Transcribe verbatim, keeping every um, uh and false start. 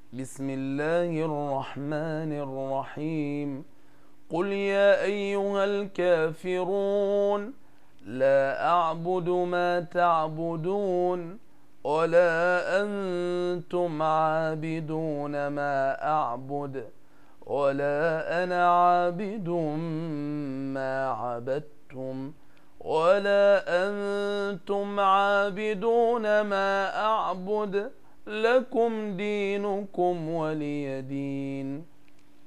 بسم الله الرحمن الرحيم. قل يا أيها الكافرون لا أعبد ما تعبدون ولا أنتم عابدون ما أعبد ولا أنا عابد ما عبدتم ولا أنتم عابدون ما أعبد لكم دينكم ولي دين.